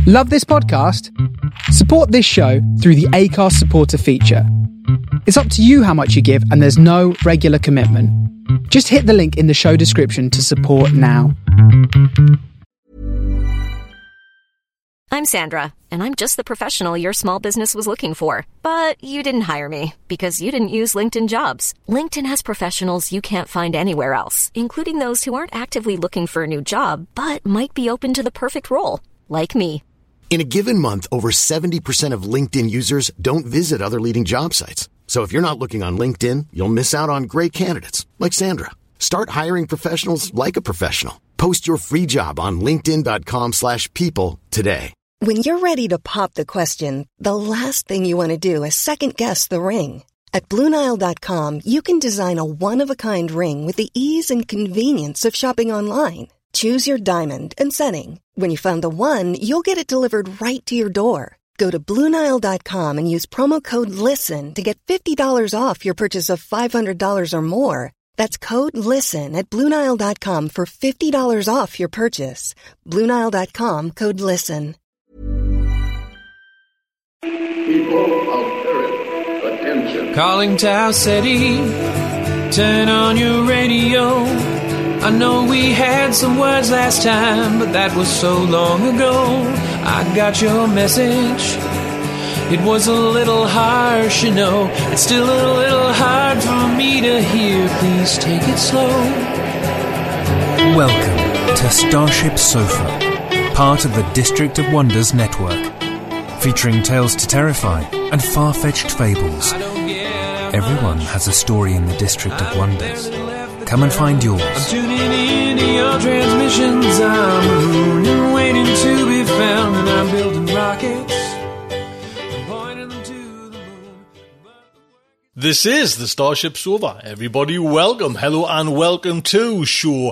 Love this podcast? Support this show through the Acast supporter feature. It's up to you how much you give, and there's no regular commitment. Just hit the link in the show description to support now. I'm Sandra, and I'm just the professional your small business was looking for. But you didn't hire me because you didn't use LinkedIn Jobs. LinkedIn has professionals you can't find anywhere else, including those who aren't actively looking for a new job, but might be open to the perfect role, like me. In a given month, over 70% of LinkedIn users don't visit other leading job sites. So if you're not looking on LinkedIn, you'll miss out on great candidates like Sandra. Start hiring professionals like a professional. Post your free job on linkedin.com/people today. When you're ready to pop the question, the last thing you want to do is second-guess the ring. At BlueNile.com, you can design a one-of-a-kind ring with the ease and convenience of shopping online. Choose your diamond and setting. When you find the one, you'll get it delivered right to your door. Go to BlueNile.com and use promo code LISTEN to get $50 off your purchase of $500 or more. That's code LISTEN at BlueNile.com for $50 off your purchase. BlueNile.com, code LISTEN. People of Earth, attention. Calling Tau City, turn on your radio. I know we had some words last time, but that was so long ago. I got your message. It was a little harsh, you know. It's still a little hard for me to hear. Please take it slow. Welcome to Starship Sofa, part of the District of Wonders network, featuring tales to terrify and far-fetched fables. Everyone has a story in the District of Wonders. Come and find yours. I'm tuning in to your transmissions. I'm a moon waiting to be found, and I'm building rockets. This is the Starship Sofa. Everybody welcome, hello and welcome to show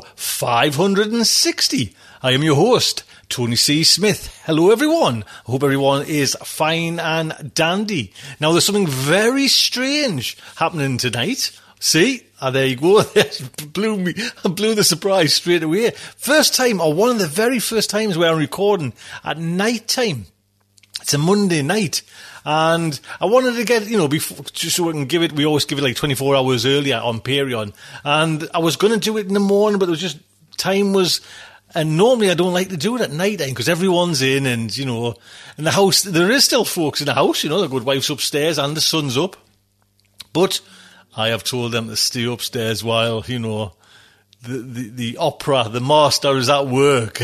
560. I am your host, Tony C. Smith. Hello everyone. I hope everyone is fine and dandy. Now there's something very strange happening tonight. See? There you go. blew the surprise straight away. First time, or one of the very first times where I'm recording at night time. It's a Monday night. And I wanted to get, before, just so we can we always give it like 24 hours earlier on Patreon. And I was going to do it in the morning, but it was just, and normally I don't like to do it at night time because everyone's in and, in the house, there is still folks in the house, the good wife's upstairs and the son's up. But I have told them to stay upstairs while, the opera, the master is at work.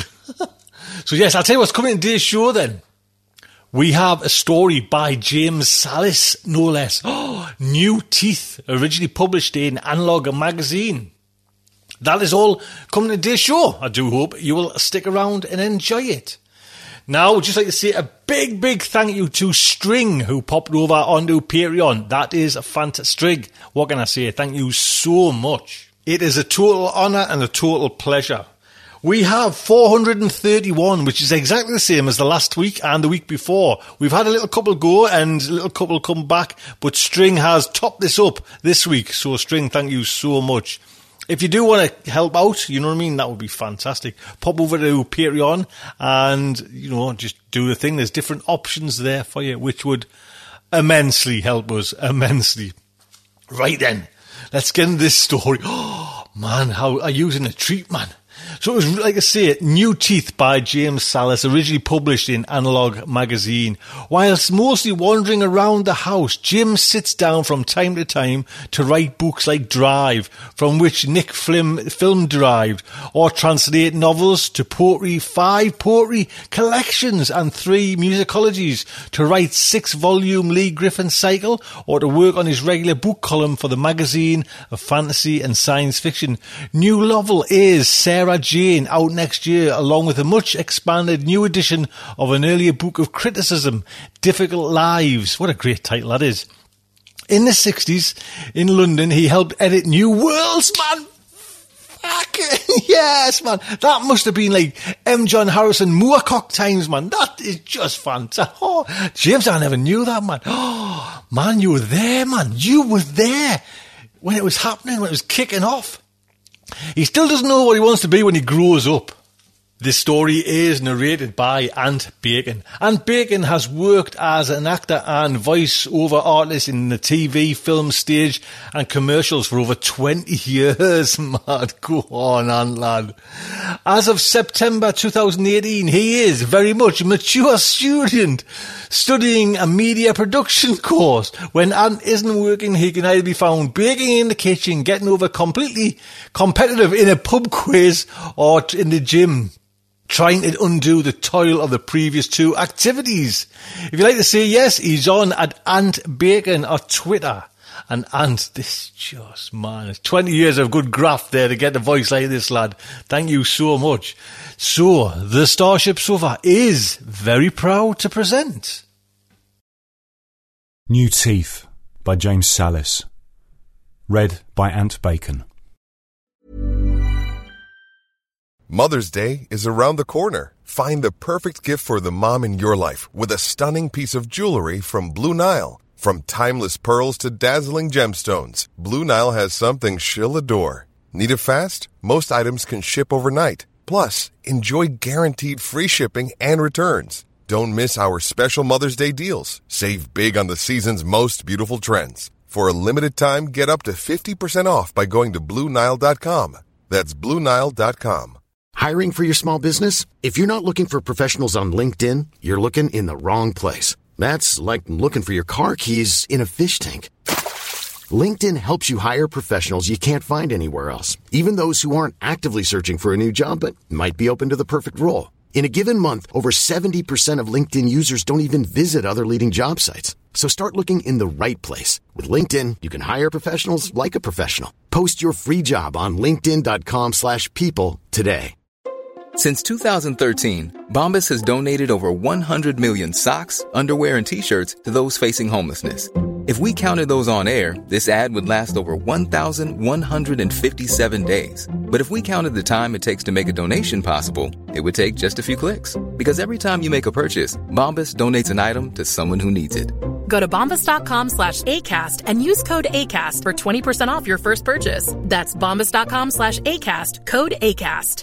So yes, I'll tell you what's coming in today's show then. We have a story by James Sallis, no less. New Teeth, originally published in Analog magazine. That is all coming in today's show. I do hope you will stick around and enjoy it. Now, I'd just like to say a big, big thank you to String, who popped over onto Patreon. That is fantastic. What can I say? Thank you so much. It is a total honour and a total pleasure. We have 431, which is exactly the same as the last week and the week before. We've had a little couple go and a little couple come back, but String has topped this up this week. So String, thank you so much. If you do want to help out, that would be fantastic. Pop over to Patreon and, just do the thing. There's different options there for you, which would immensely help us, immensely. Right then, let's get into this story. Oh, man, how are you using a treat, man? So it was, like I say, New Teeth by James Sallis, originally published in Analog magazine. Whilst mostly wandering around the house, Jim sits down from time to time to write books like Drive, from which Nick film derived, or translate novels to poetry, 5 poetry collections and 3 musicologies, to write 6-volume Lee Griffin cycle, or to work on his regular book column for the magazine of fantasy and science fiction. New novel is Sarah Jane, out next year, along with a much expanded new edition of an earlier book of criticism, Difficult Lives. What a great title that is. In the 60s, in London, he helped edit New Worlds, man. Fuck yes, man. That must have been like M. John Harrison Moorcock times, man. That is just fantastic. Oh, James, I never knew that, man. Oh, man, you were there, man. You were there when it was happening, when it was kicking off. He still doesn't know what he wants to be when he grows up. This story is narrated by Ant Bacon. Ant Bacon has worked as an actor and voice-over artist in the TV, film, stage and commercials for over 20 years. Man, go on, Ant lad. As of September 2018, he is very much a mature student studying a media production course. When Ant isn't working, he can either be found baking in the kitchen, getting over completely competitive in a pub quiz, or in the gym, trying to undo the toil of the previous two activities. If you'd like to say yes, he's on at Ant Bacon or Twitter. And Ant, this just, man, it's 20 years of good graft there to get a voice like this, lad. Thank you so much. So, the Starship Sofa is very proud to present New Teeth by James Sallis. Read by Ant Bacon. Mother's Day is around the corner. Find the perfect gift for the mom in your life with a stunning piece of jewelry from Blue Nile. From timeless pearls to dazzling gemstones, Blue Nile has something she'll adore. Need it fast? Most items can ship overnight. Plus, enjoy guaranteed free shipping and returns. Don't miss our special Mother's Day deals. Save big on the season's most beautiful trends. For a limited time, get up to 50% off by going to BlueNile.com. That's BlueNile.com. Hiring for your small business? If you're not looking for professionals on LinkedIn, you're looking in the wrong place. That's like looking for your car keys in a fish tank. LinkedIn helps you hire professionals you can't find anywhere else, even those who aren't actively searching for a new job but might be open to the perfect role. In a given month, over 70% of LinkedIn users don't even visit other leading job sites. So start looking in the right place. With LinkedIn, you can hire professionals like a professional. Post your free job on linkedin.com/people today. Since 2013, Bombas has donated over 100 million socks, underwear, and T-shirts to those facing homelessness. If we counted those on air, this ad would last over 1,157 days. But if we counted the time it takes to make a donation possible, it would take just a few clicks. Because every time you make a purchase, Bombas donates an item to someone who needs it. Go to bombas.com/ACAST and use code ACAST for 20% off your first purchase. That's bombas.com/ACAST, code ACAST.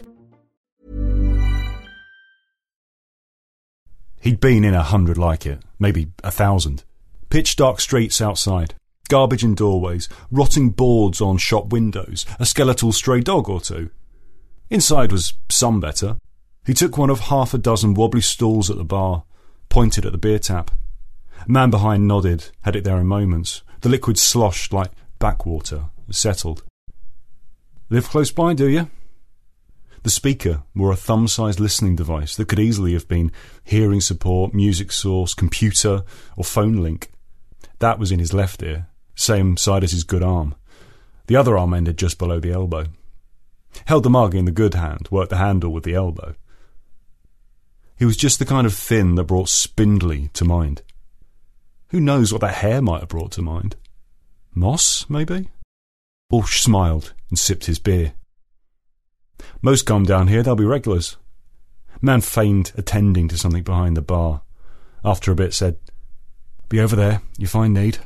He'd been in 100 like it, maybe 1,000. Pitch dark streets outside, garbage in doorways, rotting boards on shop windows, a skeletal stray dog or two. Inside was some better. He took one of half a dozen wobbly stools at the bar, pointed at the beer tap. A man behind nodded, had it there in moments. The liquid sloshed like backwater, settled. Live close by, do you? The speaker wore a thumb-sized listening device that could easily have been hearing support, music source, computer, or phone link. That was in his left ear, same side as his good arm. The other arm ended just below the elbow. Held the mug in the good hand, worked the handle with the elbow. He was just the kind of thin that brought spindly to mind. Who knows what that hair might have brought to mind? Moss, maybe? Walsh smiled and sipped his beer. Most come down here, they'll be regulars. Man feigned attending to something behind the bar. After a bit said, "Be over there, you find need."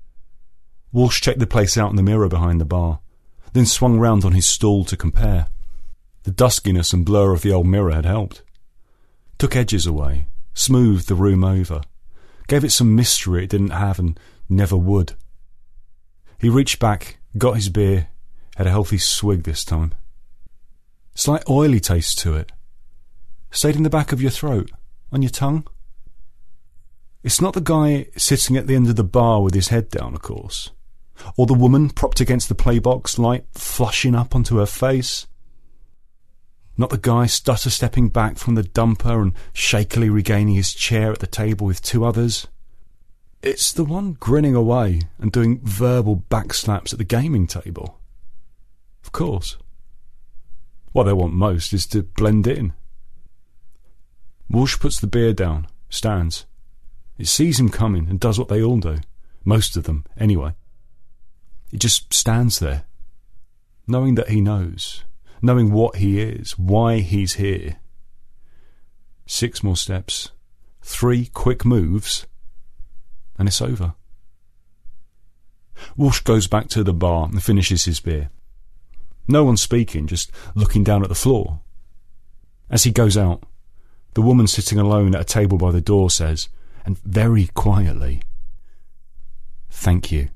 Walsh checked the place out in the mirror behind the bar, then swung round on his stool to compare. The duskiness and blur of the old mirror had helped. Took edges away, smoothed the room over, gave it some mystery it didn't have and never would. He reached back, got his beer, had a healthy swig this time. Slight oily taste to it. Stayed in the back of your throat, on your tongue. It's not the guy sitting at the end of the bar with his head down, of course. Or the woman propped against the playbox, light flushing up onto her face. Not the guy stutter-stepping back from the dumper and shakily regaining his chair at the table with two others. It's the one grinning away and doing verbal backslaps at the gaming table. Of course. What they want most is to blend in. Walsh puts the beer down, stands. It sees him coming and does what they all do. Most of them, anyway. It just stands there, knowing that he knows, knowing what he is, why he's here. 6 more steps, 3 quick moves, and it's over. Walsh goes back to the bar and finishes his beer. No one speaking, just looking down at the floor. As he goes out, the woman sitting alone at a table by the door says, and very quietly, "Thank you."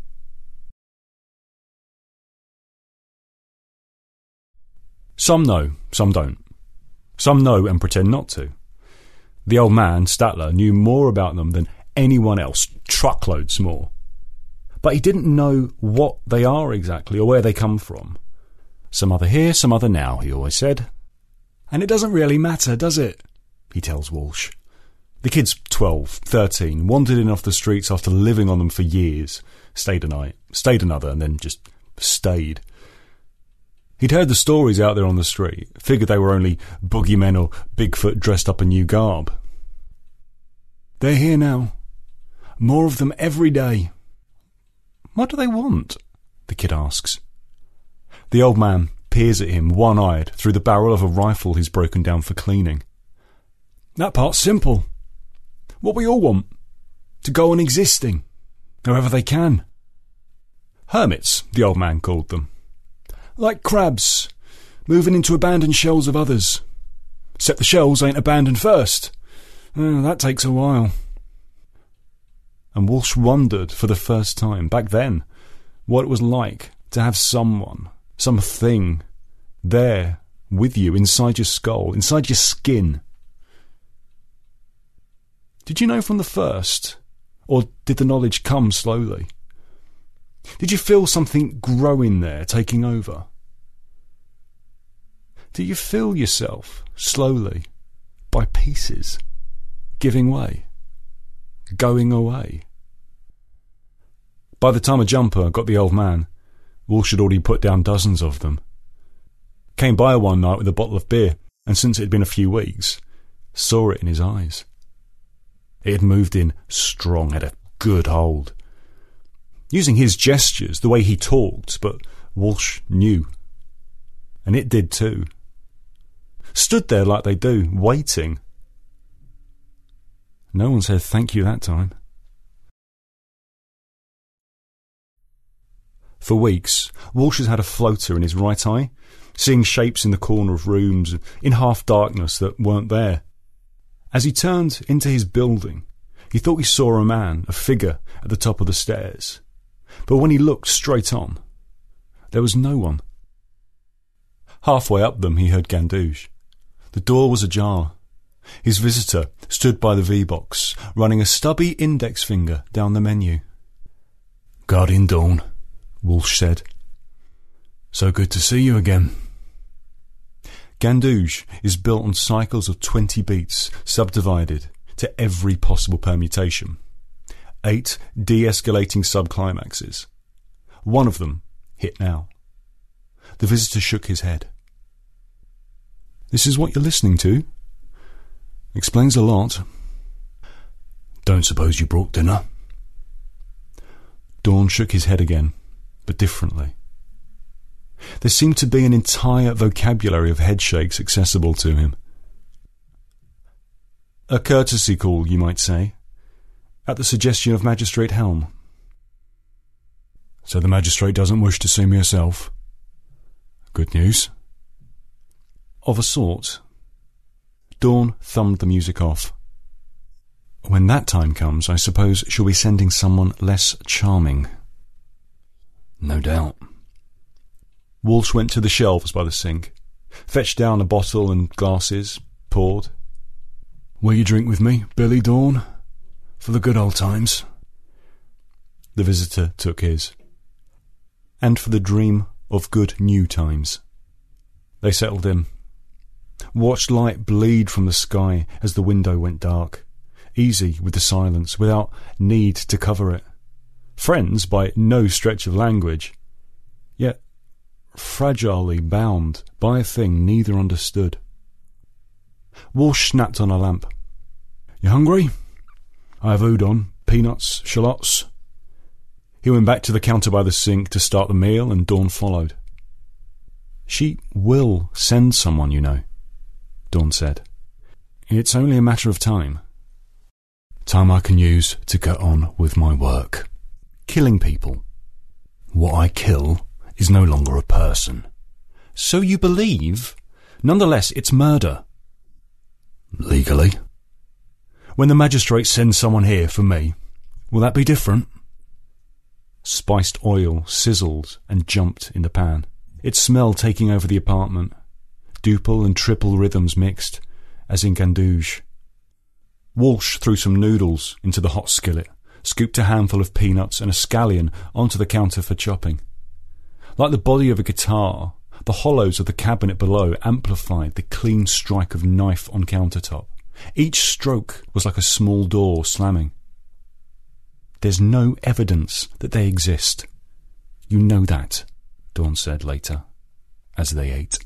Some know, some don't. Some know and pretend not to. The old man, Statler, knew more about them than anyone else, truckloads more. But he didn't know what they are exactly or where they come from. Some other here, some other now, he always said. And it doesn't really matter, does it? He tells Walsh. The kid's 12, 13, wandered in off the streets after living on them for years. Stayed a night, stayed another, and then just stayed. He'd heard the stories out there on the street, figured they were only boogeymen or Bigfoot dressed up in new garb. They're here now. More of them every day. What do they want? The kid asks. The old man peers at him, one-eyed, through the barrel of a rifle he's broken down for cleaning. That part's simple. What we all want. To go on existing. However they can. Hermits, the old man called them. Like crabs, moving into abandoned shells of others. Except the shells ain't abandoned first. That takes a while. And Walsh wondered for the first time, back then, what it was like to have someone, something, there, with you, inside your skull, inside your skin. Did you know from the first? Or did the knowledge come slowly? Did you feel something growing there, taking over? Do you feel yourself, slowly, by pieces, giving way, going away? By the time a jumper got the old man, Walsh had already put down dozens of them. Came by one night with a bottle of beer, and since it had been a few weeks, saw it in his eyes. It had moved in strong, had a good hold. Using his gestures, the way he talked, but Walsh knew. And it did too. Stood there like they do, waiting. No one said thank you that time. For weeks, Walsh has had a floater in his right eye, seeing shapes in the corner of rooms, in half-darkness that weren't there. As he turned into his building, he thought he saw a man, a figure, at the top of the stairs. But when he looked straight on, there was no one. Halfway up them, he heard Gandouge. The door was ajar. His visitor stood by the V-box, running a stubby index finger down the menu. "God in Dawn," Walsh said. "So good to see you again." Gandouge is built on cycles of 20 beats, subdivided to every possible permutation. 8 de-escalating subclimaxes. One of them hit now. The visitor shook his head. "This is what you're listening to? Explains a lot. Don't suppose you brought dinner?" Dawn shook his head again, but differently. There seemed to be an entire vocabulary of headshakes accessible to him. A courtesy call, you might say, at the suggestion of Magistrate Helm. "So the magistrate doesn't wish to see me herself? Good news." "Of a sort." Dawn thumbed the music off. "When that time comes, I suppose she'll be sending someone less charming." "No doubt." Walsh went to the shelves by the sink, fetched down a bottle and glasses, poured. "Will you drink with me, Billy Dawn? For the good old times?" The visitor took his. And for the dream of good new times. They settled in. Watched light bleed from the sky as the window went dark. Easy with the silence, without need to cover it. Friends by no stretch of language. Yet fragilely bound by a thing neither understood. Walsh snapped on a lamp. "You hungry? I have udon, peanuts, shallots." He went back to the counter by the sink to start the meal, and Dawn followed. "She will send someone, you know," Dawn said. "It's only a matter of time. Time I can use to get on with my work. Killing people. What I kill is no longer a person." "So you believe? Nonetheless, it's murder." Legally. When the magistrate sends someone here for me, will that be different? Spiced oil sizzled and jumped in the pan, its smell taking over the apartment. Duple and triple rhythms mixed, as in Gandouge. Walsh threw some noodles into the hot skillet, scooped a handful of peanuts and a scallion onto the counter for chopping. Like the body of a guitar, the hollows of the cabinet below amplified the clean strike of knife on countertop. Each stroke was like a small door slamming. There's no evidence that they exist. You know that, Dawn said later, as they ate.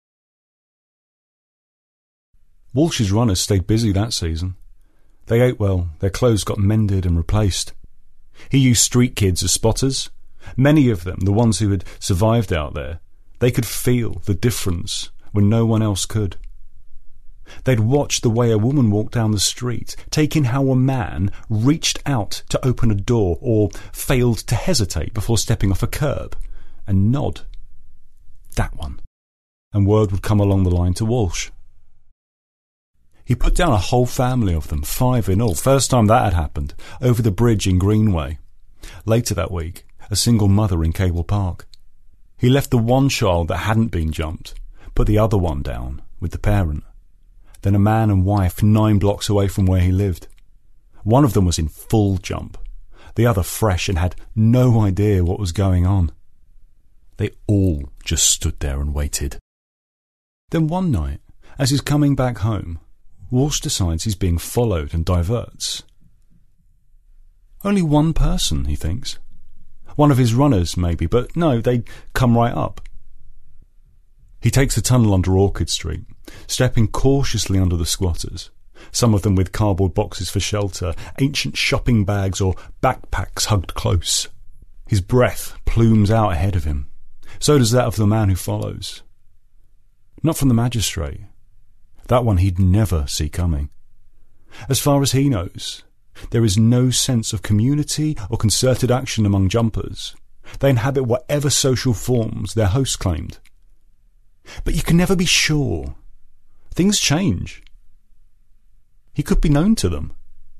Walsh's runners stayed busy that season. They ate well, their clothes got mended and replaced. He used street kids as spotters. Many of them, the ones who had survived out there, they could feel the difference when no one else could. They'd watched the way a woman walked down the street, take in how a man reached out to open a door or failed to hesitate before stepping off a curb, and nod. That one. And word would come along the line to Walsh. He put down a whole family of them, 5 in all. First time that had happened, over the bridge in Greenway. Later that week, a single mother in Cable Park. He left the one child that hadn't been jumped, put the other one down with the parent. Then a man and wife 9 blocks away from where he lived. One of them was in full jump, the other fresh and had no idea what was going on. They all just stood there and waited. Then one night, as he's coming back home, Walsh decides he's being followed and diverts. Only one person, he thinks. One of his runners, maybe, but no, they'd come right up. He takes the tunnel under Orchard Street, stepping cautiously under the squatters, some of them with cardboard boxes for shelter, ancient shopping bags or backpacks hugged close. His breath plumes out ahead of him. So does that of the man who follows. Not from the magistrate. That one he'd never see coming. As far as he knows, there is no sense of community or concerted action among jumpers. They inhabit whatever social forms their host claimed. But you can never be sure. Things change. He could be known to them.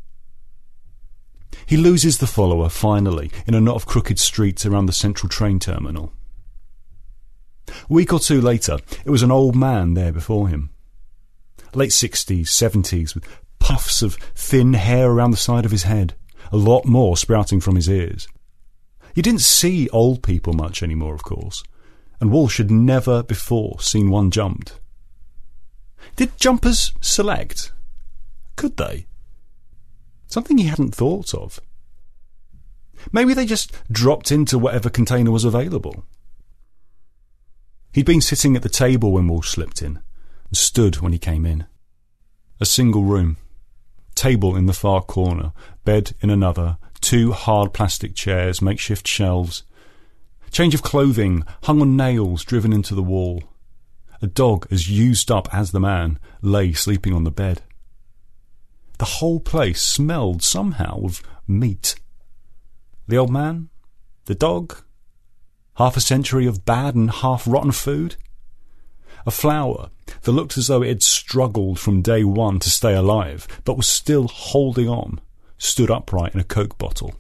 He loses the follower, finally, in a knot of crooked streets around the central train terminal. A week or two later, it was an old man there before him. Late 60s, 70s, with puffs of thin hair around the side of his head, a lot more sprouting from his ears. You didn't see old people much anymore, of course, and Walsh had never before seen one jumped. Did jumpers select? Could they? Something he hadn't thought of. Maybe they just dropped into whatever container was available. He'd been sitting at the table when Walsh slipped in, and stood when he came in. A single room. Table in the far corner, bed in another, 2 hard plastic chairs, makeshift shelves. Change of clothing hung on nails driven into the wall. A dog as used up as the man lay sleeping on the bed. The whole place smelled somehow of meat. The old man? The dog? Half a century of bad and half-rotten food? A flower that looked as though it had struggled from day one to stay alive, but was still holding on, stood upright in a Coke bottle.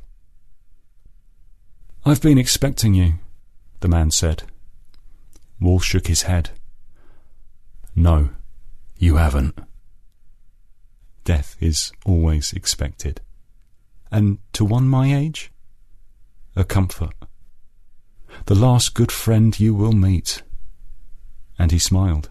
"I've been expecting you," the man said. Walsh shook his head. "No, you haven't." Death is always expected. And to one my age, a comfort. The last good friend you will meet. And he smiled.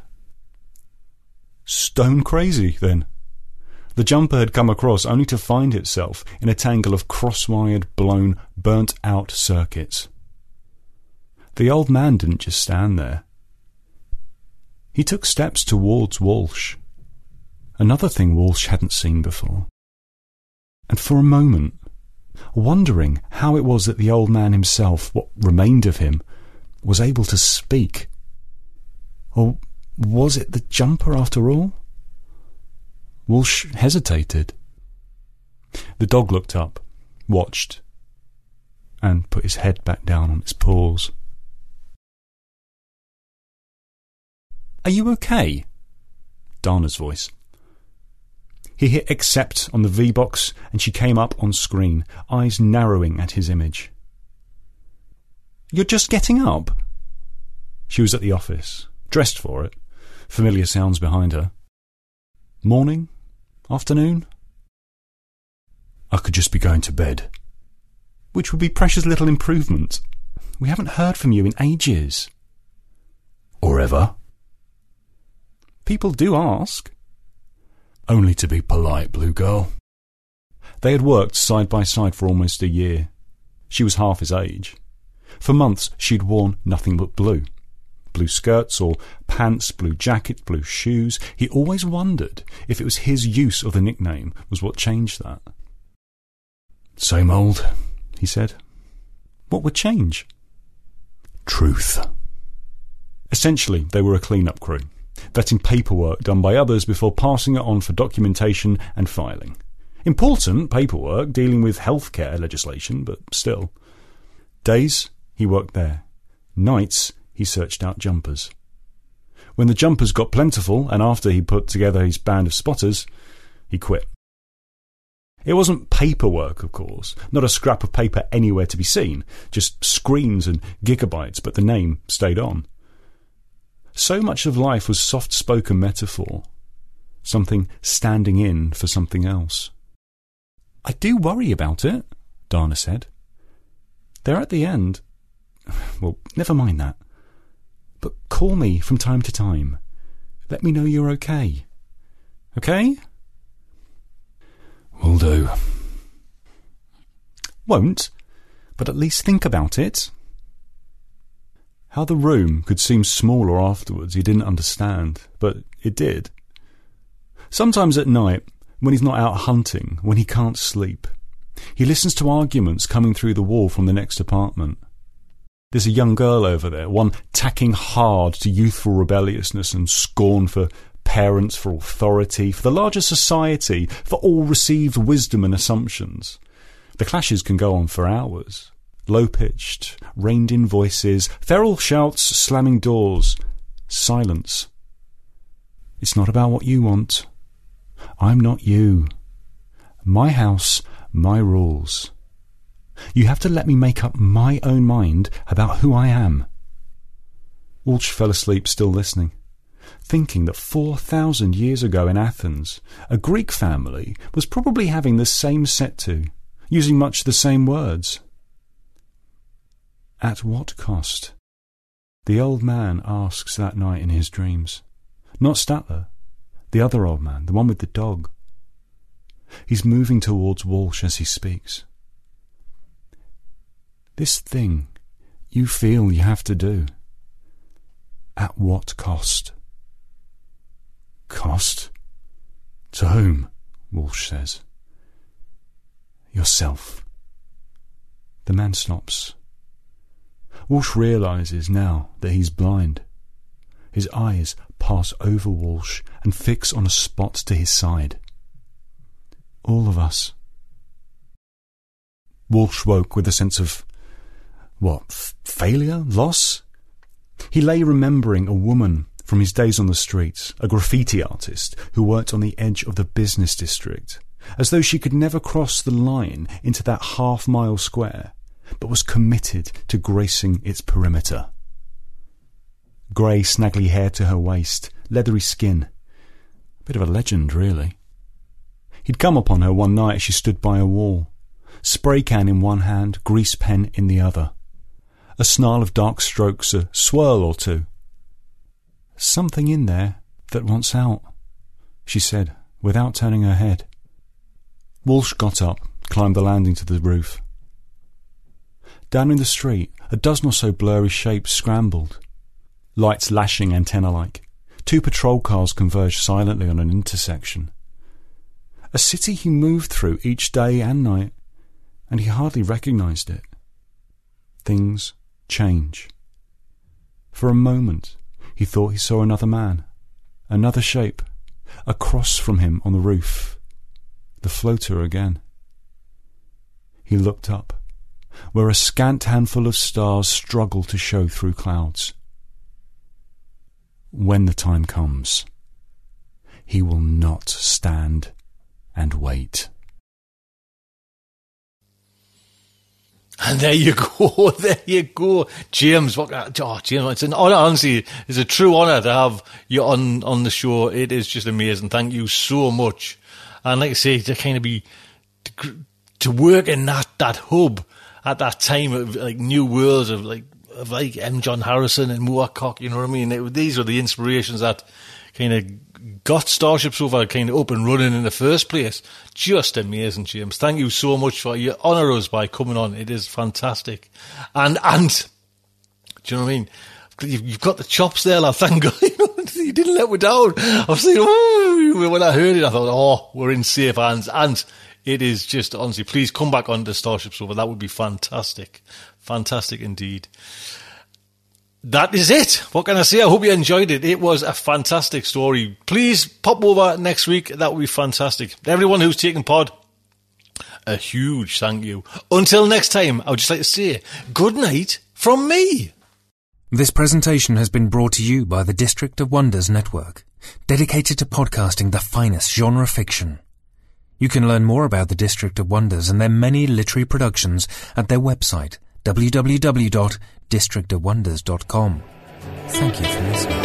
Stone crazy, then. The jumper had come across only to find itself in a tangle of cross-wired, blown, burnt-out circuits. The old man didn't just stand there. He took steps towards Walsh. Another thing Walsh hadn't seen before. And for a moment, wondering how it was that the old man himself, what remained of him, was able to speak. Or was it the jumper after all? Walsh hesitated. The dog looked up, watched, and put his head back down on its paws. "Are you okay?" Dana's voice. He hit accept on the V-box and she came up on screen, eyes narrowing at his image. "You're just getting up?" She was at the office, dressed for it, familiar sounds behind her. "Morning? Afternoon?" "I could just be going to bed." "Which would be precious little improvement. We haven't heard from you in ages." "Or ever." "People do ask." "Only to be polite, Blue Girl." They had worked side by side for almost a year. She was half his age. For months she'd worn nothing but blue. Blue skirts or pants, blue jacket, blue shoes. He always wondered if it was his use of the nickname was what changed that. "Same old," he said. "What would change?" "Truth." Essentially, they were a clean-up crew, vetting paperwork done by others before passing it on for documentation and filing. Important paperwork dealing with healthcare legislation, but still. Days, he worked there. Nights, he searched out jumpers. When the jumpers got plentiful, and after he put together his band of spotters, he quit. It wasn't paperwork, of course, not a scrap of paper anywhere to be seen, just screens and gigabytes, but the name stayed on. So much of life was soft-spoken metaphor, something standing in for something else. "I do worry about it," Dana said. "They're at the end. Well, never mind that. But call me from time to time. Let me know you're okay. Okay?" "Will do." "Won't, but at least think about it." How the room could seem smaller afterwards he didn't understand, but it did. Sometimes at night, when he's not out hunting, when he can't sleep, he listens to arguments coming through the wall from the next apartment. There's a young girl over there, one tacking hard to youthful rebelliousness and scorn for parents, for authority, for the larger society, for all received wisdom and assumptions. The clashes can go on for hours. Low-pitched, reined-in voices, feral shouts, slamming doors, silence. "It's not about what you want. I'm not you. My house, my rules. You have to let me make up my own mind about who I am." Walsh fell asleep still listening, thinking that 4,000 years ago in Athens, a Greek family was probably having the same set-to, using much the same words. At what cost? The old man asks that night in his dreams. Not Statler, the other old man, the one with the dog. He's moving towards Walsh as he speaks. This thing you feel you have to do. At what cost? Cost? To whom? Walsh says. Yourself. The man stops. Walsh realises now that he's blind. His eyes pass over Walsh and fix on a spot to his side. All of us. Walsh woke with a sense of, failure? Loss? He lay remembering a woman from his days on the streets, a graffiti artist who worked on the edge of the business district, as though she could never cross the line into that half-mile square, but was committed to gracing its perimeter. Grey, snaggly hair to her waist, leathery skin. A bit of a legend, really. He'd come upon her one night as she stood by a wall, spray can in one hand, grease pen in the other. A snarl of dark strokes, a swirl or two. Something in there that wants out, she said, without turning her head. Walsh got up, climbed the landing to the roof. Down in the street, a dozen or so blurry shapes scrambled, lights lashing antenna-like. 2 patrol cars converged silently on an intersection. A city he moved through each day and night, and he hardly recognised it. Things change. For a moment, he thought he saw another man, another shape, across from him on the roof. The floater again. He looked up, where a scant handful of stars struggled to show through clouds. When the time comes, he will not stand and wait. And there you go, James. James, it's an honour, honestly. It's a true honour to have you on the show. It is just amazing. Thank you so much. And like I say, to kind of be, to work in that hub at that time of like new worlds of like M. John Harrison and Moorcock, you know what I mean? These are the inspirations that kind of got Starship Sofa kind of up and running in the first place. Just amazing, James. Thank you so much for you honour us by coming on. It is fantastic. And do you know what I mean? You've got the chops there, lad. Thank God. You didn't let me down. I was thinking, when I heard it, I thought, we're in safe hands. And it is just, honestly, please come back on to Starship Sofa. That would be fantastic. Fantastic indeed. That is it. What can I say? I hope you enjoyed it. It was a fantastic story. Please pop over next week. That would be fantastic. Everyone who's taken part, a huge thank you. Until next time, I would just like to say good night from me. This presentation has been brought to you by the District of Wonders Network, dedicated to podcasting the finest genre fiction. You can learn more about the District of Wonders and their many literary productions at their website, www.districtofwonders.com. Thank you for listening.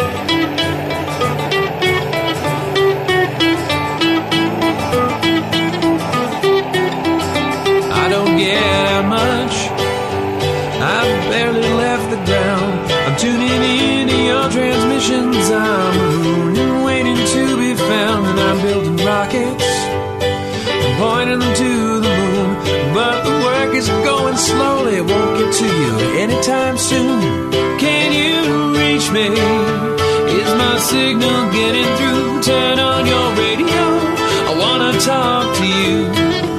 I don't get out much. I've barely left the ground. I'm tuning into your transmissions. I'm mooning, waiting to be found. And I'm building rockets and pointing them to the moon. But the work is going slowly. It won't get to you anytime soon. Can you reach me? Is my signal getting through? Turn on your radio. I want to talk to you.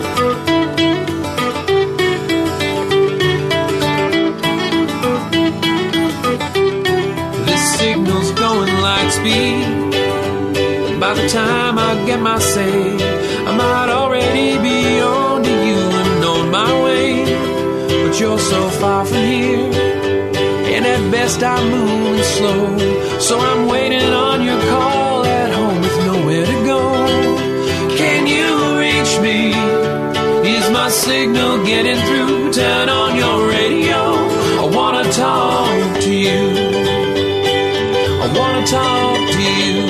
Signals going light speed. By the time I get my say, I might already be on to you and on my way. But you're so far from here, and at best I'm moving slow. So I'm waiting on your call at home with nowhere to go. Can you reach me? Is my signal getting through? Turn on your radio. I wanna talk to you. I wanna talk to you.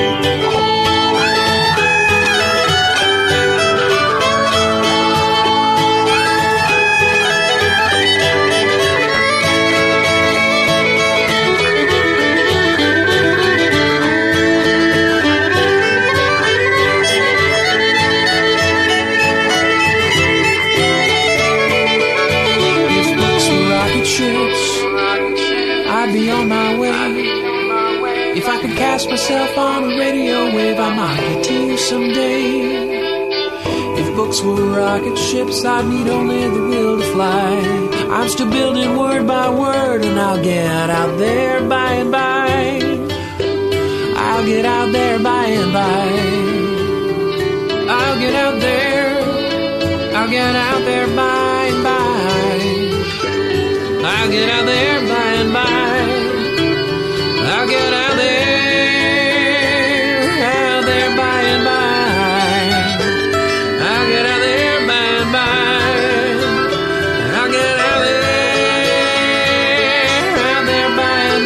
If books were rocket ships, I'd be on my way. If I could cast myself on a radio wave, I might get to you someday. If books were rocket ships, I'd need only the will to fly. I'm still building word by word, and I'll get out there by and by. I'll get out there by and by. I'll get out there. I'll get out there by and by. I'll get out there by and by. I'll get out there by and by. I'll get out there by and by. I'll get out there by and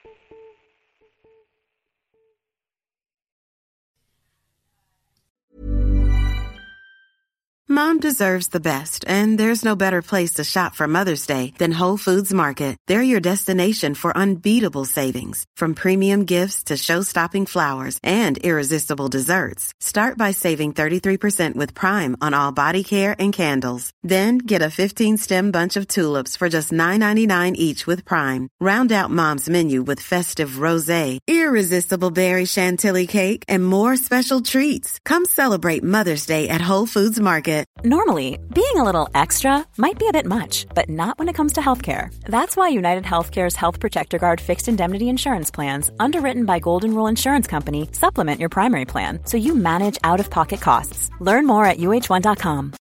Mom deserves the best, and there's no better place to shop for Mother's Day than Whole Foods Market. They're your destination for unbeatable savings, from premium gifts to show-stopping flowers and irresistible desserts. Start by saving 33% with Prime on all body care and candles. Then get a 15-stem bunch of tulips for just $9.99 each with Prime. Round out Mom's menu with festive rosé, irresistible berry chantilly cake, and more special treats. Come celebrate Mother's Day at Whole Foods Market. Normally, being a little extra might be a bit much, but not when it comes to healthcare. That's why United Healthcare's Health Protector Guard fixed indemnity insurance plans, underwritten by Golden Rule Insurance Company, supplement your primary plan so you manage out-of-pocket costs. Learn more at UH1.com.